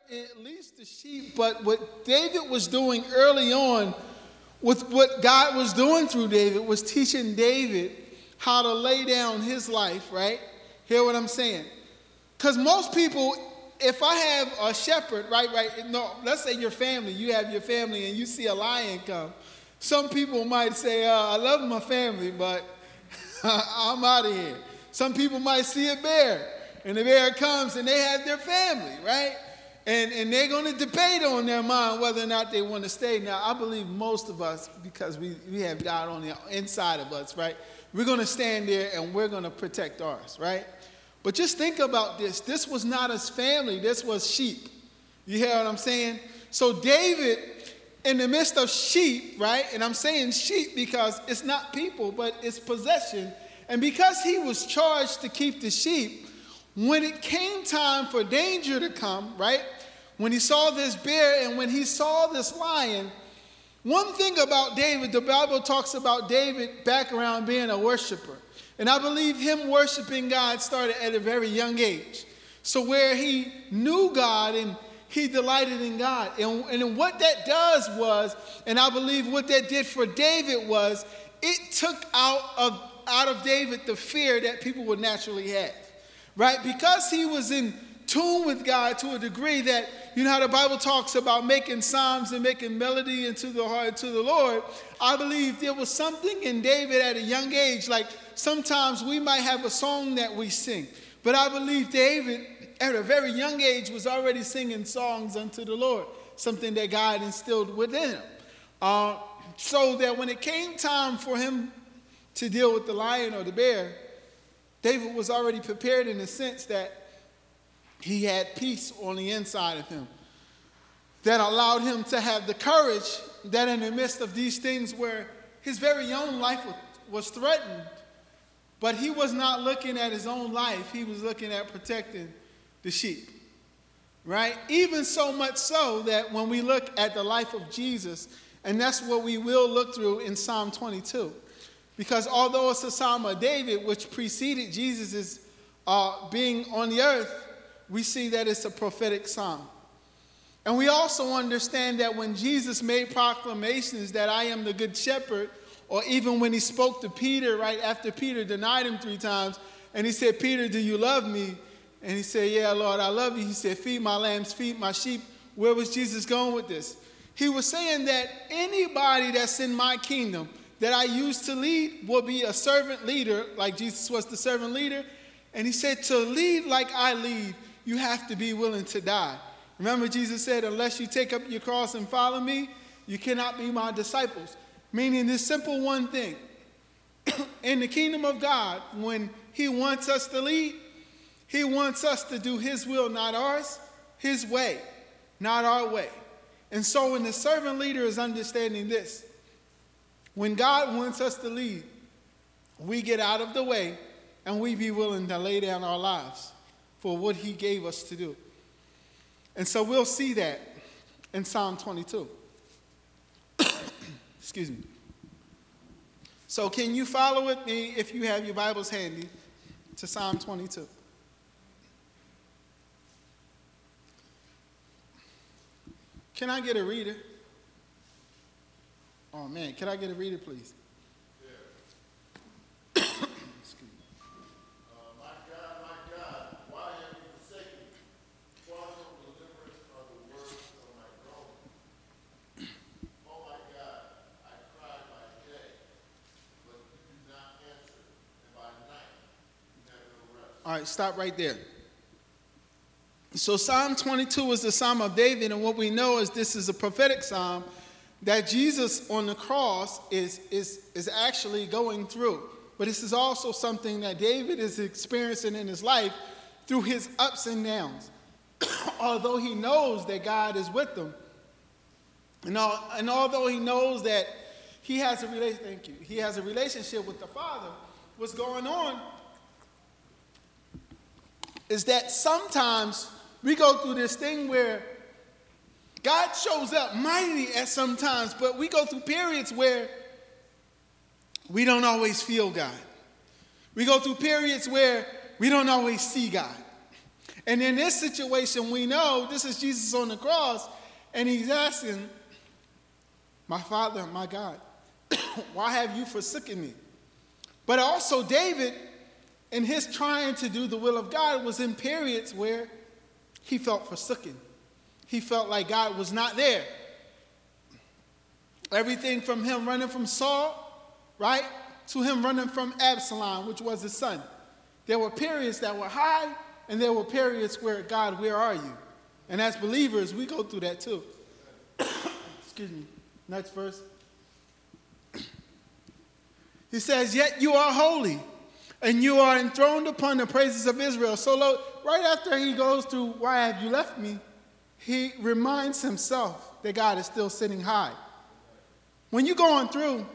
At least the sheep, but what David was doing early on, with what God was doing through David, was teaching David how to lay down his life, right? Hear what I'm saying? Because most people, if I have a shepherd, right, no, let's say your family, you have your family and you see a lion come. Some people might say, I love my family, but I'm out of here. Some people might see a bear, and the bear comes and they have their family, right? And they're going to debate on their mind whether or not they want to stay. Now, I believe most of us, because we have God on the inside of us, right? We're going to stand there and we're going to protect ours, right? But just think about this. This was not his family. This was sheep. You hear what I'm saying? So David, in the midst of sheep, right? And I'm saying sheep because it's not people, but it's possession. And because he was charged to keep the sheep, when it came time for danger to come, right? When he saw this bear and when he saw this lion, one thing about David, the Bible talks about David back around being a worshiper. And I believe him worshiping God started at a very young age. So where he knew God and he delighted in God. And what that does was, and I believe what that did for David was, it took out of David the fear that people would naturally have. Right? Because he was in tune with God to a degree that, you know how the Bible talks about making psalms and making melody into the heart to the Lord. I believe there was something in David at a young age. Like sometimes we might have a song that we sing. But I believe David at a very young age was already singing songs unto the Lord. Something that God instilled within him. So that when it came time for him to deal with the lion or the bear, David was already prepared in the sense that he had peace on the inside of him that allowed him to have the courage that in the midst of these things where his very own life was threatened, but he was not looking at his own life. He was looking at protecting the sheep, right? Even so much so that when we look at the life of Jesus, and that's what we will look through in Psalm 22, because although it's a Psalm of David, which preceded Jesus' being on the earth, we see that it's a prophetic psalm. And we also understand that when Jesus made proclamations that I am the good shepherd, or even when he spoke to Peter right after Peter denied him 3 times, and he said, Peter, do you love me? And he said, yeah, Lord, I love you. He said, feed my lambs, feed my sheep. Where was Jesus going with this? He was saying that anybody that's in my kingdom that I used to lead will be a servant leader, like Jesus was the servant leader. And he said, to lead like I lead, you have to be willing to die. Remember, Jesus said, unless you take up your cross and follow me, you cannot be my disciples. Meaning this simple one thing. In the kingdom of God, when he wants us to lead, he wants us to do his will, not ours, his way, not our way. And so when the servant leader is understanding this, when God wants us to lead, we get out of the way and we be willing to lay down our lives for what he gave us to do. And so we'll see that in Psalm 22. Excuse me. So can you follow with me, if you have your Bibles handy, to Psalm 22? Can I get a reader? Oh, man, can I get a reader, please? Yeah. Excuse me. My God, why have you forsaken me? Far from deliverance are the words of my groaning. Oh, my God, I cry by day, but you do not answer, and by night you have no rest. All right, stop right there. So Psalm 22 is the Psalm of David, and what we know is this is a prophetic psalm that Jesus on the cross is actually going through. But this is also something that David is experiencing in his life through his ups and downs. Although he knows that God is with him, and although he knows that he has a relationship with the Father, what's going on is that sometimes we go through this thing where God shows up mighty at some times, but we go through periods where we don't always feel God. We go through periods where we don't always see God. And in this situation, we know this is Jesus on the cross, and he's asking, my Father, my God, why have you forsaken me? But also David, in his trying to do the will of God, was in periods where he felt forsaken. He felt like God was not there. Everything from him running from Saul, right, to him running from Absalom, which was his son. There were periods that were high, and there were periods where, God, where are you? And as believers, we go through that too. Excuse me. Next verse. He says, yet you are holy, and you are enthroned upon the praises of Israel. So right after he goes through, why have you left me? He reminds himself that God is still sitting high. When you're going through,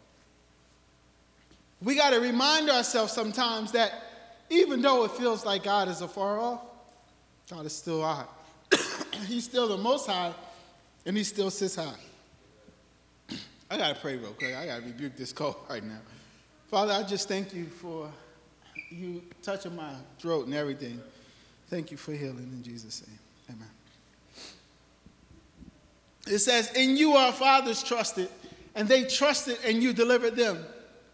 we got to remind ourselves sometimes that even though it feels like God is afar off, God is still high. He's still the Most High, and he still sits high. I got to pray real quick. I got to rebuke this cold right now. Father, I just thank you for you touching my throat and everything. Thank you for healing in Jesus' name. Amen. It says, in you our fathers trusted, and they trusted, and you delivered them.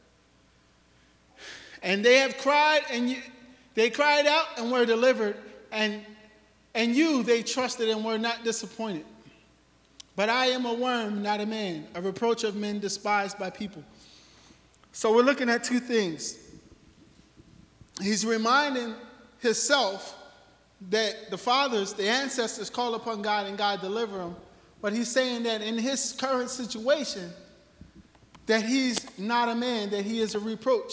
And they have cried, and they cried out and were delivered, and you they trusted and were not disappointed. But I am a worm, not a man, a reproach of men despised by people. So we're looking at two things. He's reminding himself that the fathers, the ancestors, call upon God and God deliver them. But he's saying that in his current situation, that he's not a man, that he is a reproach.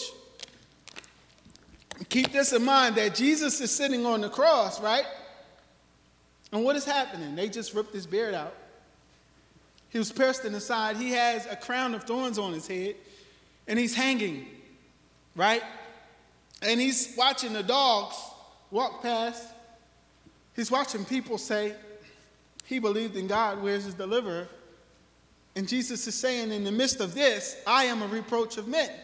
Keep this in mind, that Jesus is sitting on the cross, right? And what is happening? They just ripped his beard out. He was pierced in the side. He has a crown of thorns on his head, and he's hanging, right? And he's watching the dogs walk past. He's watching people say, he believed in God, where's his deliverer? And Jesus is saying, in the midst of this, I am a reproach of men.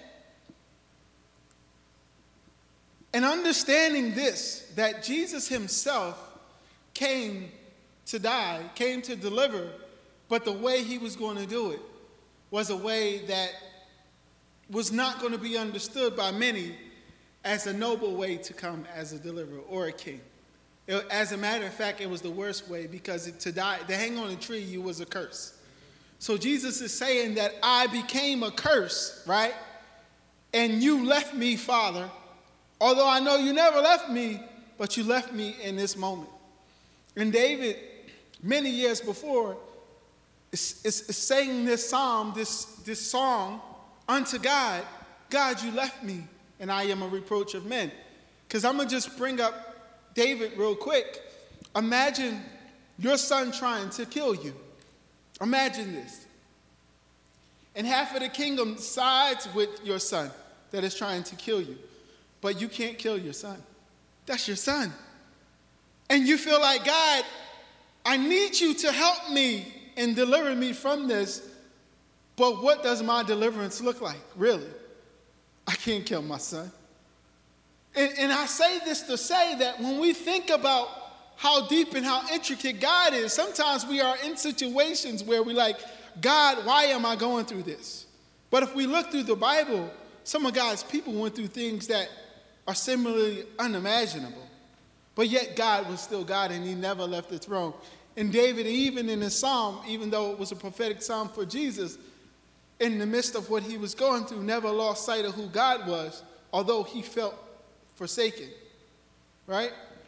And understanding this, that Jesus himself came to die, came to deliver, but the way he was going to do it was a way that was not going to be understood by many as a noble way to come as a deliverer or a king. As a matter of fact, it was the worst way, because to die, to hang on a tree, you was a curse. So Jesus is saying that I became a curse, right? And you left me, Father. Although I know you never left me, but you left me in this moment. And David, many years before, is saying this psalm, this song unto God. God, you left me, and I am a reproach of men. Because I'm going to just bring up David real quick. Imagine your son trying to kill you. Imagine this. And half of the kingdom sides with your son that is trying to kill you. But you can't kill your son. That's your son. And you feel like, God, I need you to help me and deliver me from this. But what does my deliverance look like, really? I can't kill my son. And I say this to say that when we think about how deep and how intricate God is, sometimes we are in situations where we're like, God, why am I going through this? But if we look through the Bible, some of God's people went through things that are similarly unimaginable. But yet God was still God, and he never left the throne. And David, even in his psalm, even though it was a prophetic psalm for Jesus, in the midst of what he was going through, never lost sight of who God was, although he felt forsaken. Right?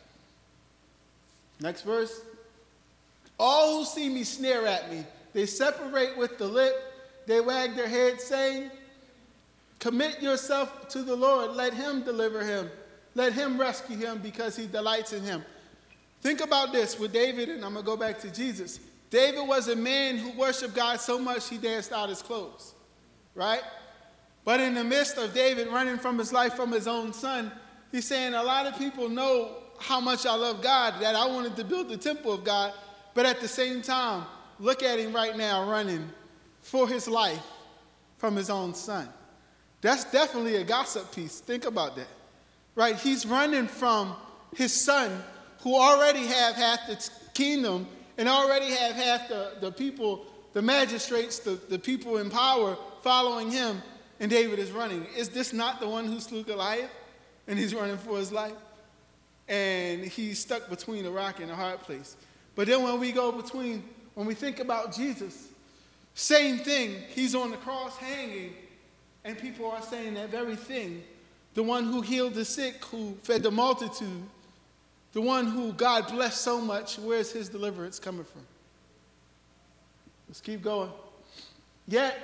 Next verse. All who see me sneer at me. They separate with the lip. They wag their heads, saying, commit yourself to the Lord. Let him deliver him. Let him rescue him, because he delights in him. Think about this with David, and I'm going to go back to Jesus. David was a man who worshiped God so much he danced out his clothes. Right? But in the midst of David running from his life from his own son, he's saying, a lot of people know how much I love God, that I wanted to build the temple of God. But at the same time, look at him right now running for his life from his own son. That's definitely a gossip piece. Think about that. Right? He's running from his son who already have half the kingdom and already have half the people, the magistrates, the people in power following him, and David is running. Is this not the one who slew Goliath? And he's running for his life? And he's stuck between a rock and a hard place. But then when we think about Jesus, same thing. He's on the cross hanging, and people are saying that very thing. The one who healed the sick, who fed the multitude, the one who God blessed so much, where's his deliverance coming from? Let's keep going. Yet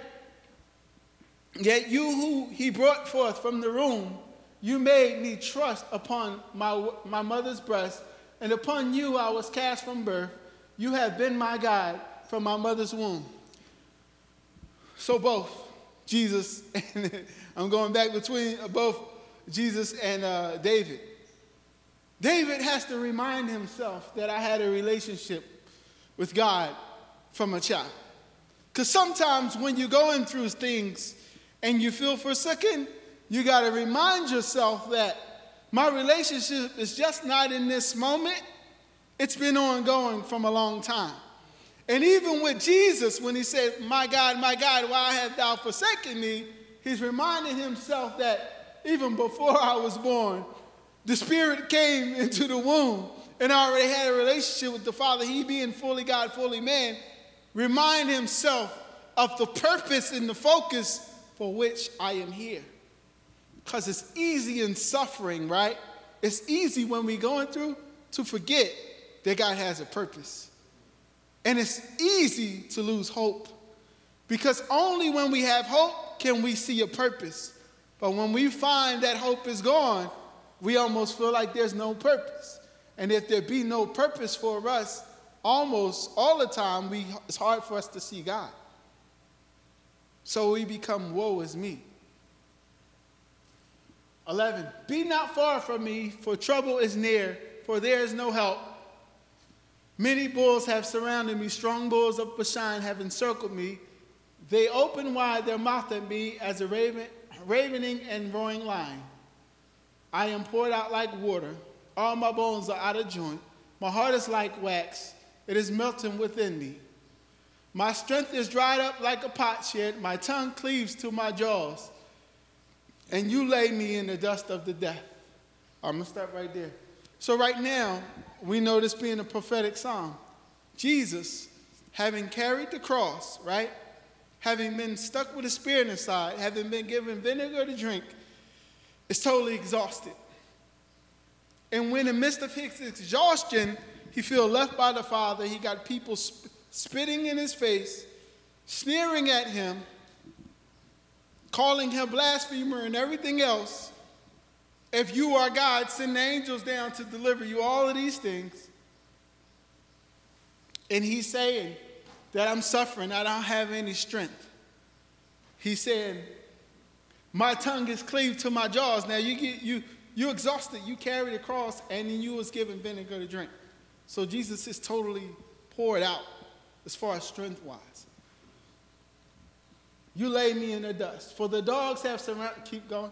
you who he brought forth from the womb, you made me trust upon my mother's breast, and upon you I was cast from birth. You have been my God from my mother's womb. So both Jesus and I'm going back between both Jesus and David. David has to remind himself that I had a relationship with God from a child. Because sometimes when you're going through things and you feel forsaken, you got to remind yourself that my relationship is just not in this moment. It's been ongoing from a long time. And even with Jesus, when he said, my God, why hast thou forsaken me? He's reminding himself that even before I was born, the Spirit came into the womb and already had a relationship with the Father. He being fully God, fully man, remind himself of the purpose and the focus for which I am here. Because it's easy in suffering, right? It's easy when we're going through to forget that God has a purpose. And it's easy to lose hope. Because only when we have hope can we see a purpose. But when we find that hope is gone, we almost feel like there's no purpose. And if there be no purpose for us, almost all the time, it's hard for us to see God. So we become, woe is me. 11, be not far from me, for trouble is near, for there is no help. Many bulls have surrounded me, strong bulls of Bashan have encircled me. They open wide their mouth at me as a ravening and roaring lion. I am poured out like water. All my bones are out of joint. My heart is like wax. It is melting within me. My strength is dried up like a potsherd. My tongue cleaves to my jaws. And you lay me in the dust of the death. I'm going to stop right there. So right now, we know this being a prophetic psalm. Jesus, having carried the cross, right? Having been stuck with a spear in his side, having been given vinegar to drink, is totally exhausted. And when in the midst of his exhaustion, he feels left by the Father. He got people spitting in his face, sneering at him, calling him blasphemer and everything else. If you are God, send the angels down to deliver you, all of these things. And he's saying that I'm suffering, I don't have any strength. He's saying, my tongue is cleaved to my jaws. Now you exhausted, you carried the cross, and then you was given vinegar to drink. So Jesus is totally poured out as far as strength-wise. You lay me in the dust. For the dogs have surrounded, keep going.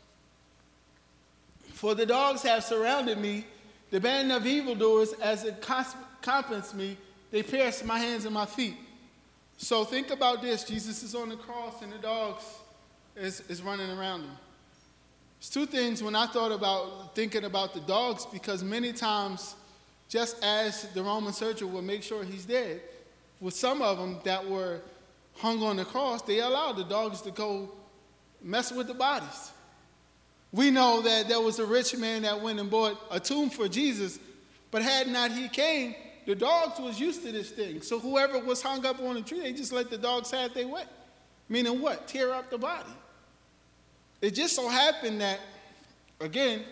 For the dogs have surrounded me, the band of evildoers, as it compass me, they pierce my hands and my feet. So think about this. Jesus is on the cross and the dogs is running around him. There's two things when I thought about thinking about the dogs, because many times, just as the Roman surgeon would make sure he's dead, with some of them that were hung on the cross, they allowed the dogs to go mess with the bodies. We know that there was a rich man that went and bought a tomb for Jesus, but had not he came, the dogs was used to this thing. So whoever was hung up on a tree, they just let the dogs have their way. Meaning what? Tear up the body. It just so happened that, again,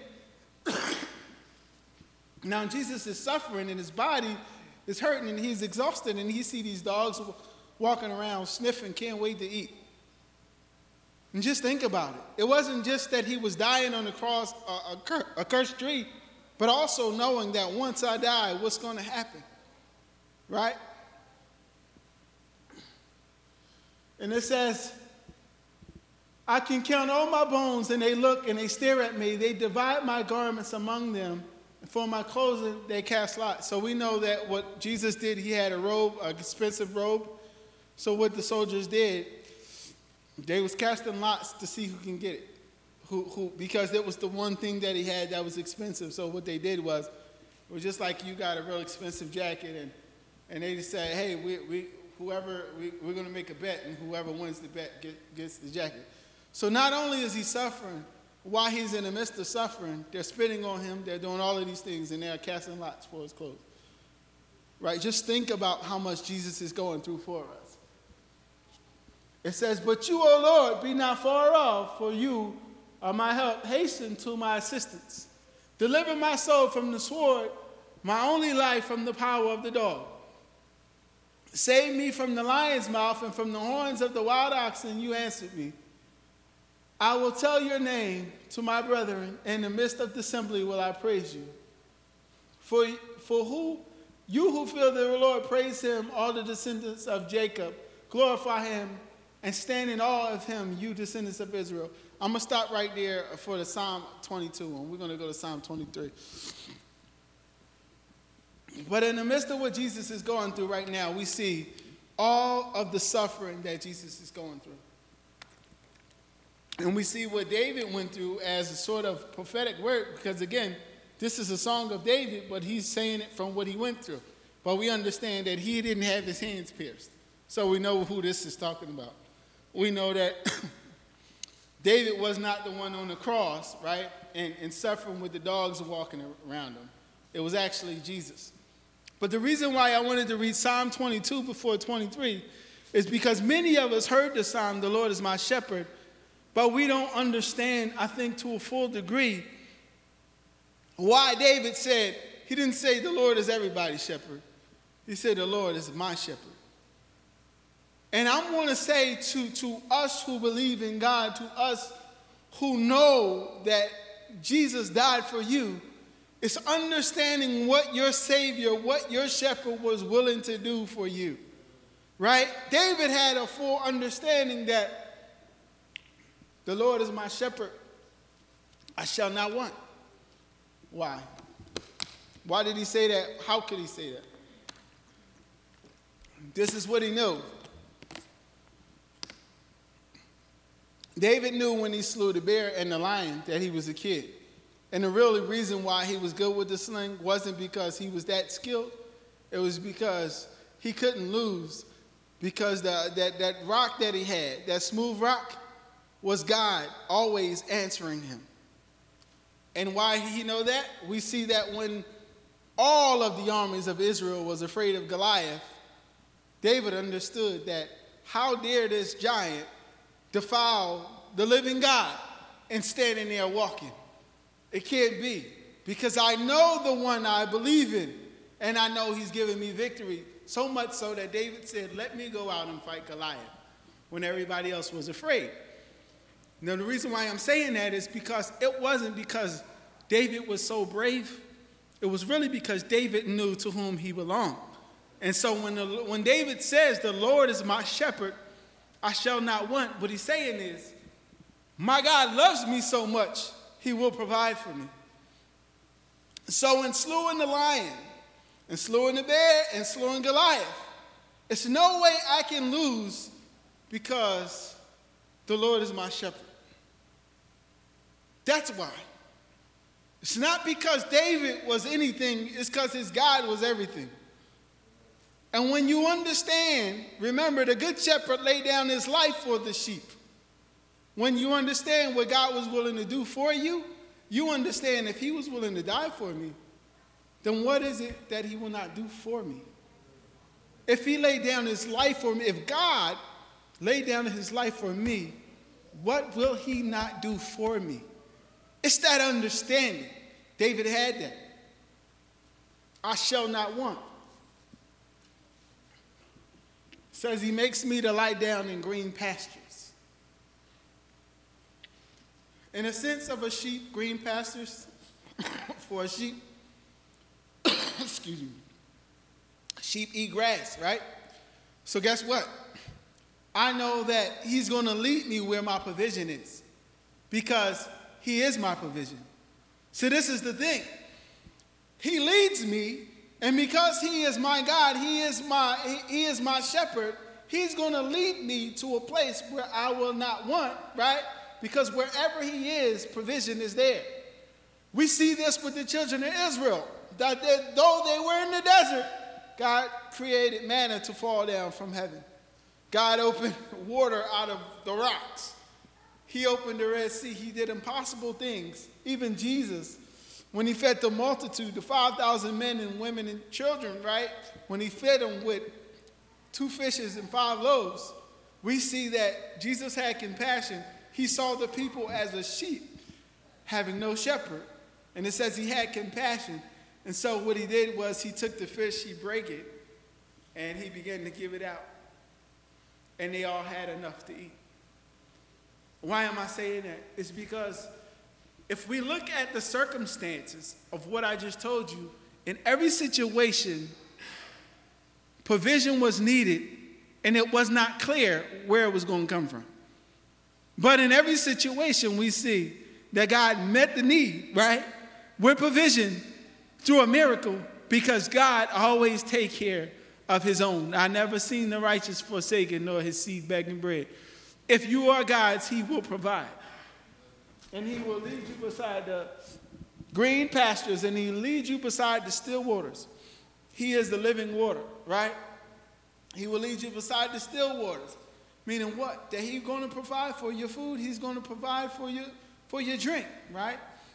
now Jesus is suffering and his body is hurting and he's exhausted, and he see these dogs walking around sniffing, can't wait to eat. And just think about it. It wasn't just that he was dying on the cross, a cursed tree, but also knowing that once I die, what's going to happen, right? And it says, I can count all my bones, and they look and they stare at me. They divide my garments among them. And for my clothing, they cast lots. So we know that what Jesus did, he had a robe, an expensive robe. So what the soldiers did, they was casting lots to see who can get it. Because it was the one thing that he had that was expensive. So what they did was, it was just like you got a real expensive jacket, and they just said, hey, we're going to make a bet, and whoever wins the bet gets the jacket. So not only is he suffering, while he's in the midst of suffering, they're spitting on him, they're doing all of these things, and they're casting lots for his clothes. Right? Just think about how much Jesus is going through for us. It says, but you, O Lord, be not far off, for you are my help. Hasten to my assistance. Deliver my soul from the sword, my only life from the power of the dog. Save me from the lion's mouth and from the horns of the wild oxen. You answered me. I will tell your name to my brethren. In the midst of the assembly will I praise you. For you who fear the Lord, praise him, all the descendants of Jacob. Glorify him and stand in awe of him, you descendants of Israel. I'm going to stop right there for the Psalm 22, and we're going to go to Psalm 23. But in the midst of what Jesus is going through right now, we see all of the suffering that Jesus is going through. And we see what David went through as a sort of prophetic word, because again, this is a song of David, but he's saying it from what he went through. But we understand that he didn't have his hands pierced. So we know who this is talking about. We know that David was not the one on the cross, right, and suffering with the dogs walking around him. It was actually Jesus. But the reason why I wanted to read Psalm 22 before 23 is because many of us heard the psalm, the Lord is my shepherd, but we don't understand, I think, to a full degree why David said, he didn't say the Lord is everybody's shepherd. He said the Lord is my shepherd. And I want to say to us who believe in God, to us who know that Jesus died for you, it's understanding what your Savior, what your shepherd was willing to do for you. Right? David had a full understanding that the Lord is my shepherd. I shall not want. Why? Why did he say that? How could he say that? This is what he knew. David knew when he slew the bear and the lion that he was a kid. And the real reason why he was good with the sling wasn't because he was that skilled. It was because he couldn't lose. Because that rock that he had, that smooth rock, was God always answering him. And why he know that? We see that when all of the armies of Israel was afraid of Goliath, David understood that how dare this giant defile the living God and standing there walking? It can't be, because I know the one I believe in, and I know he's given me victory, so much so that David said, let me go out and fight Goliath when everybody else was afraid. Now, the reason why I'm saying that is because it wasn't because David was so brave. It was really because David knew to whom he belonged. And so when David says, the Lord is my shepherd, I shall not want, what he's saying is, my God loves me so much, he will provide for me. So in slewing the lion, and slewing the bear, and slewing Goliath, it's no way I can lose because the Lord is my shepherd. That's why. It's not because David was anything, it's because his God was everything. And when you understand, remember, the good shepherd laid down his life for the sheep. When you understand what God was willing to do for you, you understand if he was willing to die for me, then what is it that he will not do for me? If he laid down his life for me, if God laid down his life for me, what will he not do for me? It's that understanding. David had that. I shall not want. It says he makes me to lie down in green pastures. In a sense of a sheep, green pastures for a sheep, excuse me, sheep eat grass, right? So guess what? I know that he's going to lead me where my provision is because he is my provision. So this is the thing. He leads me, and because he is my God, he is my shepherd, he's going to lead me to a place where I will not want, right? Because wherever he is, provision is there. We see this with the children of Israel, that though they were in the desert, God created manna to fall down from heaven. God opened water out of the rocks. He opened the Red Sea. He did impossible things. Even Jesus, when he fed the multitude, the 5,000 men and women and children, right? When he fed them with 2 fishes and 5 loaves, we see that Jesus had compassion. He saw the people as a sheep having no shepherd. And it says he had compassion. And so what he did was he took the fish, he broke it, and he began to give it out. And they all had enough to eat. Why am I saying that? It's because if we look at the circumstances of what I just told you, in every situation, provision was needed, and it was not clear where it was going to come from. But in every situation, we see that God met the need, right, with provision through a miracle, because God always takes care of his own. I never seen the righteous forsaken, nor his seed begging bread. If you are God's, he will provide. And he will lead you beside the green pastures, and he leads you beside the still waters. He is the living water, right? He will lead you beside the still waters. Meaning what? That he's going to provide for your food. He's going to provide for your drink, right?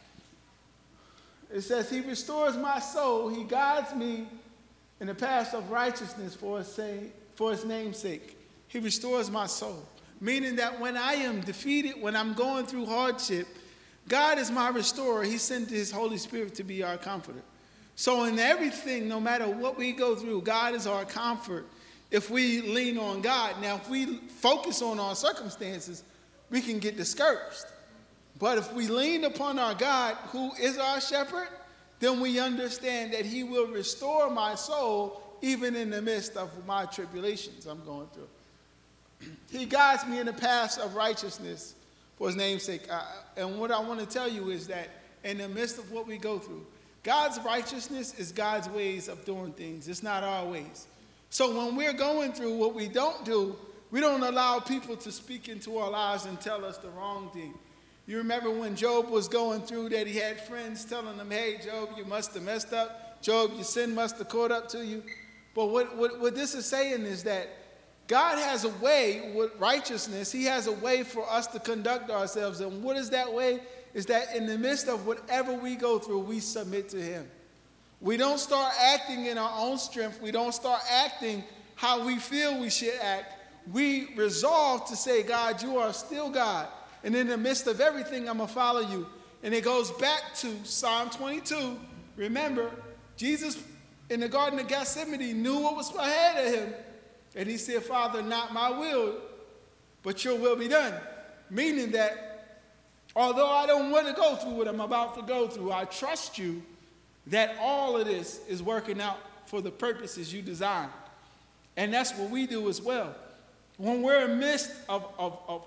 It says, he restores my soul. He guides me in the path of righteousness for his name's sake. He restores my soul. Meaning that when I am defeated, when I'm going through hardship, God is my restorer. He sent his Holy Spirit to be our comforter. So in everything, no matter what we go through, God is our comfort if we lean on God. Now, if we focus on our circumstances, we can get discouraged. But if we lean upon our God, who is our shepherd, then we understand that he will restore my soul even in the midst of my tribulations I'm going through. He guides me in the paths of righteousness for his name's sake. And what I want to tell you is that in the midst of what we go through, God's righteousness is God's ways of doing things. It's not our ways. So when we're going through, what we don't do, we don't allow people to speak into our lives and tell us the wrong thing. You remember when Job was going through that, he had friends telling him, hey, Job, you must have messed up. Job, your sin must have caught up to you. But what this is saying is that God has a way with righteousness. He has a way for us to conduct ourselves. And what is that way? Is that in the midst of whatever we go through, we submit to him. We don't start acting in our own strength. We don't start acting how we feel we should act. We resolve to say, God, you are still God. And in the midst of everything, I'm going to follow you. And it goes back to Psalm 22. Remember, Jesus in the Garden of Gethsemane knew what was ahead of him. And he said, Father, not my will, but your will be done. Meaning that although I don't want to go through what I'm about to go through, I trust you that all of this is working out for the purposes you designed. And that's what we do as well. When we're in the midst of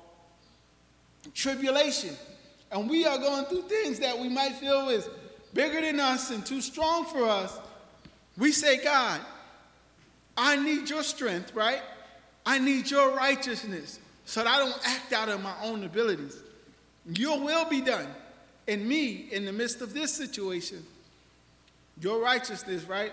tribulation, and we are going through things that we might feel is bigger than us and too strong for us, we say, God, I need your strength, right? I need your righteousness so that I don't act out of my own abilities. Your will be done in me in the midst of this situation. Your righteousness, right?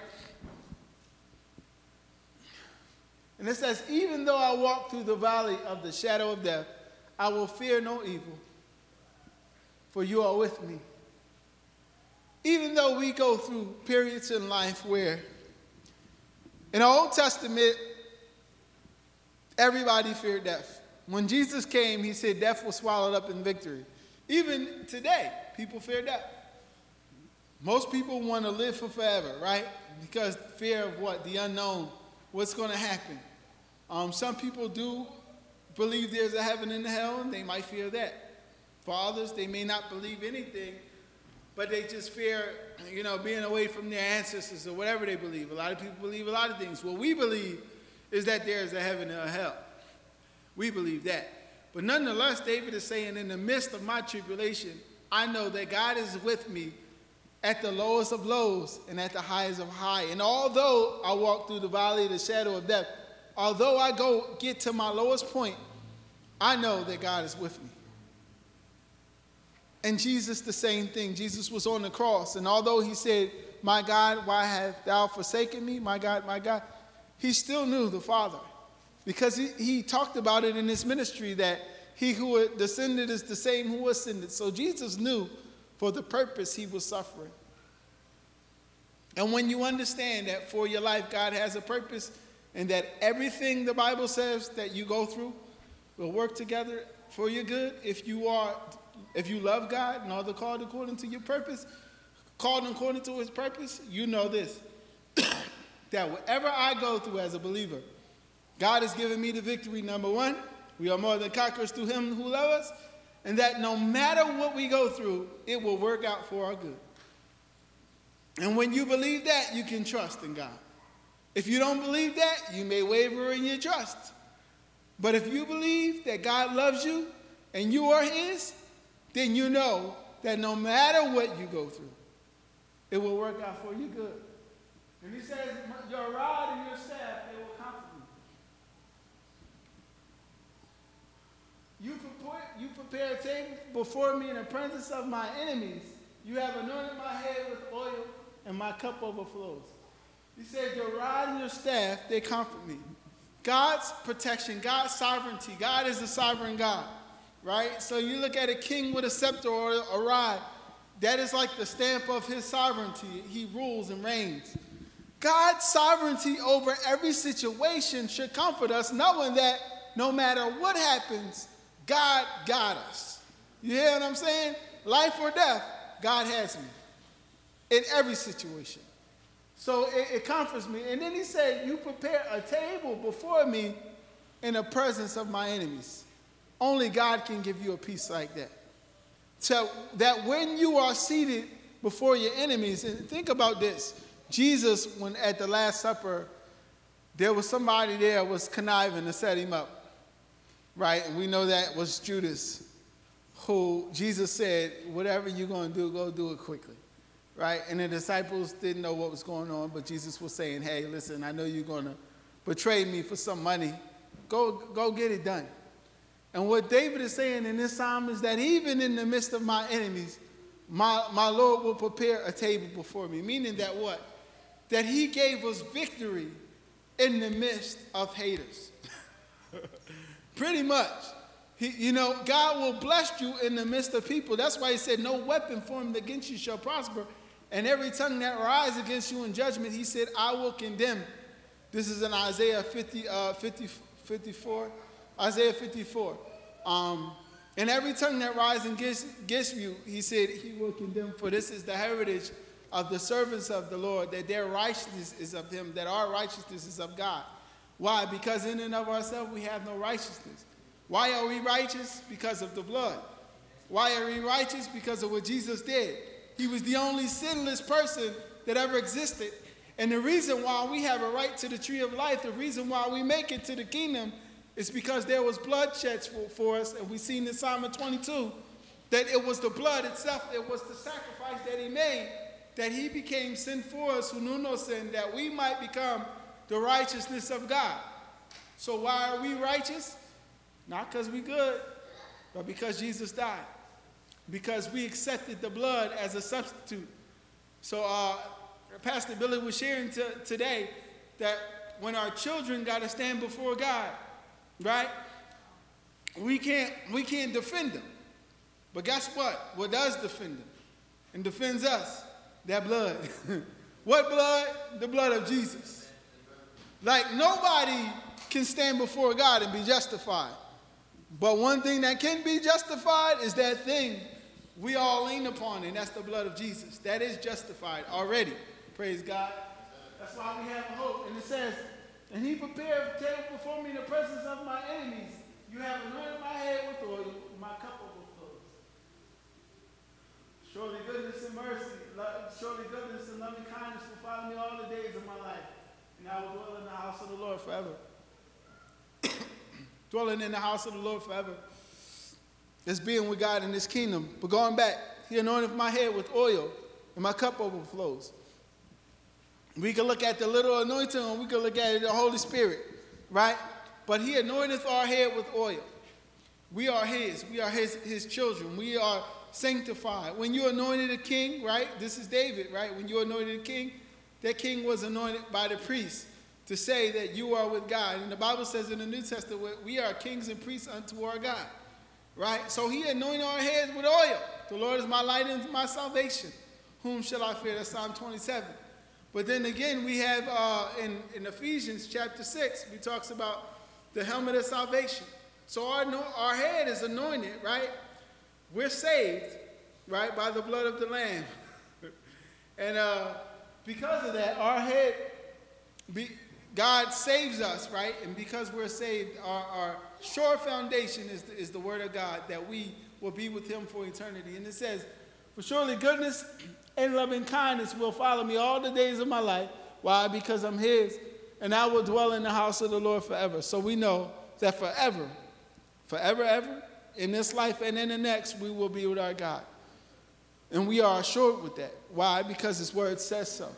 And it says, even though I walk through the valley of the shadow of death, I will fear no evil, for you are with me. Even though we go through periods in life where, in the Old Testament, everybody feared death. When Jesus came, he said death was swallowed up in victory. Even today, people fear death. Most people want to live for forever, right? Because fear of what? The unknown. What's going to happen? Some people do believe there's a heaven and a hell, and they might fear that. For others, they may not believe anything, but they just fear, being away from their ancestors or whatever they believe. A lot of people believe a lot of things. What we believe is that there is a heaven and a hell. We believe that. But nonetheless, David is saying, in the midst of my tribulation, I know that God is with me at the lowest of lows and at the highest of high. And although I walk through the valley of the shadow of death, although I get to my lowest point, I know that God is with me. And Jesus, the same thing. Jesus was on the cross, and although he said, "My God, why have thou forsaken me? My God," he still knew the Father. Because he talked about it in his ministry that he who descended is the same who ascended. So Jesus knew for the purpose he was suffering. And when you understand that for your life God has a purpose, and that everything the Bible says that you go through will work together for your good, if you love God and are the called according to your purpose, called according to his purpose, you know this, that whatever I go through as a believer, God has given me the victory, number one. We are more than conquerors through him who loves us. And that no matter what we go through, it will work out for our good. And when you believe that, you can trust in God. If you don't believe that, you may waver in your trust. But if you believe that God loves you and you are his, then you know that no matter what you go through, it will work out for you good. And he says, your rod and your staff, they will comfort you. You prepare a table before me in the presence of my enemies. You have anointed my head with oil, and my cup overflows. He said, your rod and your staff, they comfort me. God's protection, God's sovereignty. God is a sovereign God, right? So you look at a king with a scepter or a rod. That is like the stamp of his sovereignty. He rules and reigns. God's sovereignty over every situation should comfort us, knowing that no matter what happens, God got us. You hear what I'm saying? Life or death, God has me in every situation. So it comforts me. And then he said, you prepare a table before me in the presence of my enemies. Only God can give you a peace like that. So that when you are seated before your enemies, and think about this. Jesus, when at the Last Supper, there was somebody there was conniving to set him up, right? And we know that was Judas, who Jesus said, whatever you're going to do, go do it quickly, right? And the disciples didn't know what was going on, but Jesus was saying, hey, listen, I know you're going to betray me for some money. Go get it done. And what David is saying in this psalm is that even in the midst of my enemies, my Lord will prepare a table before me. Meaning that what? That he gave us victory in the midst of haters. Pretty much. God will bless you in the midst of people. That's why he said, no weapon formed against you shall prosper. And every tongue that rises against you in judgment, he said, I will condemn. This is in Isaiah 54. Isaiah 54. And every tongue that rises against you, he said, he will condemn. For this is the heritage of the servants of the Lord, that their righteousness is of him, that our righteousness is of God. Why? Because in and of ourselves we have no righteousness. Why are we righteous? Because of the blood. Why are we righteous? Because of what Jesus did. He was the only sinless person that ever existed. And the reason why we have a right to the tree of life, the reason why we make it to the kingdom, is because there was bloodshed for us. And we see in Psalm 22 that it was the blood itself, it was the sacrifice that he made, that he became sin for us who knew no sin, that we might become the righteousness of God. So why are we righteous? Not because we're good, but because Jesus died. Because we accepted the blood as a substitute. So Pastor Billy was sharing today that when our children got to stand before God, right? We can't defend them. But guess what? What does defend them and defends us? That blood. What blood? The blood of Jesus. Like nobody can stand before God and be justified. But one thing that can be justified is that thing we all lean upon, and that's the blood of Jesus. That is justified already. Praise God. That's why we have hope. And it says, and he prepared a table before me in the presence of my enemies. You have anointed my head with oil, my cup overflows. Surely goodness and mercy, surely goodness and loving kindness will follow me all the days of my life. And I will dwell in the house of the Lord forever. Dwelling in the house of the Lord forever is being with God in his kingdom. But going back, he anointed my head with oil, and my cup overflows. We can look at the little anointing, or we can look at the Holy Spirit, right? But he anointeth our head with oil. We are his. We are his children. We are sanctified. When you anointed a king, right? This is David, right? When you anointed a king, that king was anointed by the priest to say that you are with God. And the Bible says in the New Testament, we are kings and priests unto our God, right? So he anointed our heads with oil. The Lord is my light and my salvation. Whom shall I fear? That's Psalm 27. But then again, we have in Ephesians chapter 6, we talks about the helmet of salvation. So our head is anointed, right? We're saved, right, by the blood of the Lamb. And because of that, our head, God saves us, right? And because we're saved, our sure foundation is the word of God, that we will be with him for eternity. And it says, for surely goodness and loving kindness will follow me all the days of my life. Why? Because I'm his, and I will dwell in the house of the Lord forever. So we know that forever, ever, in this life and in the next, we will be with our God. And we are assured with that. Why? Because his word says so.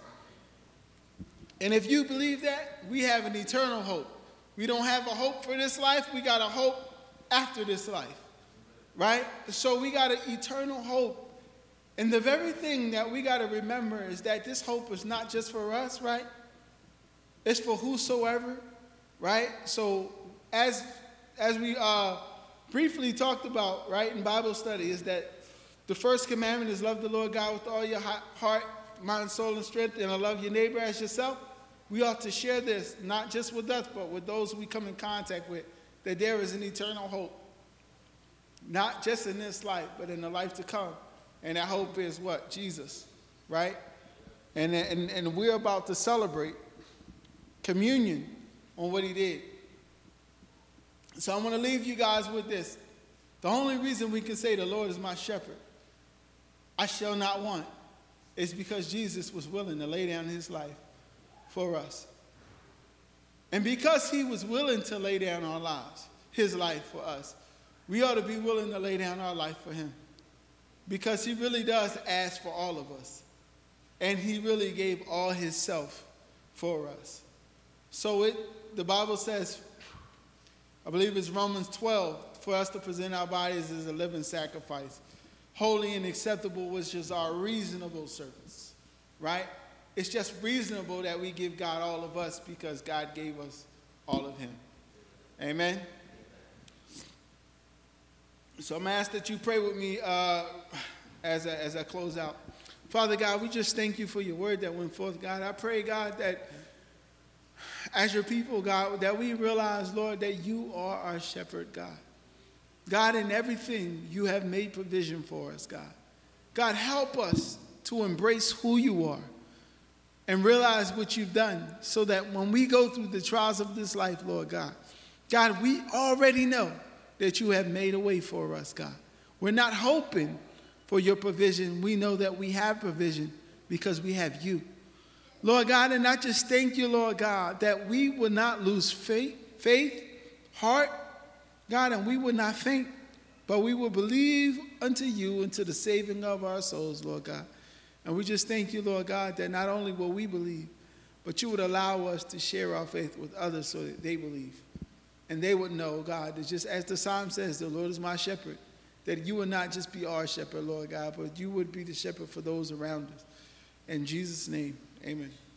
And if you believe that, we have an eternal hope. We don't have a hope for this life. We got a hope after this life, right? So we got an eternal hope. And the very thing that we got to remember is that this hope is not just for us, right? It's for whosoever, right? So as we briefly talked about, right, in Bible study, is that the first commandment is love the Lord God with all your heart, mind, soul, and strength, and love your neighbor as yourself. We ought to share this, not just with us, but with those we come in contact with, that there is an eternal hope. Not just in this life, but in the life to come. And that hope is what? Jesus, right? And we're about to celebrate communion on what he did. So I'm going to leave you guys with this. The only reason we can say the Lord is my shepherd, I shall not want, is because Jesus was willing to lay down his life for us. And because he was willing to lay down our lives, his life for us, we ought to be willing to lay down our life for him. Because he really does ask for all of us. And he really gave all his self for us. So the Bible says, I believe it's Romans 12, for us to present our bodies as a living sacrifice, holy and acceptable, which is our reasonable service, right? It's just reasonable that we give God all of us because God gave us all of him. Amen? So I'm going to ask that you pray with me as I close out. Father God, we just thank you for your word that went forth, God. I pray, God, that as your people, God, that we realize, Lord, that you are our shepherd, God. God, in everything you have made provision for us, God. God, help us to embrace who you are and realize what you've done so that when we go through the trials of this life, Lord God, God, we already know that you have made a way for us, God. We're not hoping for your provision. We know that we have provision because we have you. Lord God, and I just thank you, Lord God, that we will not lose faith, heart, God, and we will not faint, but we will believe unto you, unto the saving of our souls, Lord God. And we just thank you, Lord God, that not only will we believe, but you would allow us to share our faith with others so that they believe. And they would know, God, that just as the psalm says, the Lord is my shepherd, that you would not just be our shepherd, Lord God, but you would be the shepherd for those around us. In Jesus' name, amen.